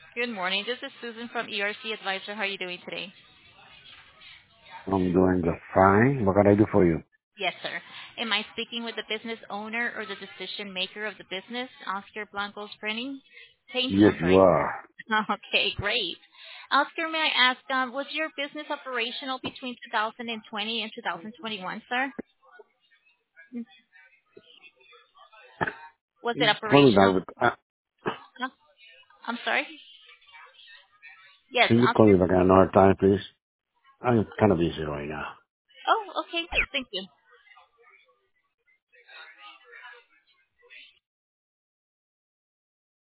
Good morning. This is Susan from ERC Advisor. How are you doing today? I'm doing just fine. What can I do for you? Yes, sir. Am I speaking with the business owner or the decision maker of the business, Oscar Blanco's Painting, Yes, I'm you sorry. are. Okay, great. Oscar, may I ask, was your business operational between 2020 and 2021, sir? Was it Call me back operational? with, Uh, I'm sorry? Yes, can you call Oscar. me back another time, please? I'm kind of busy right now. Oh, okay. Thank you.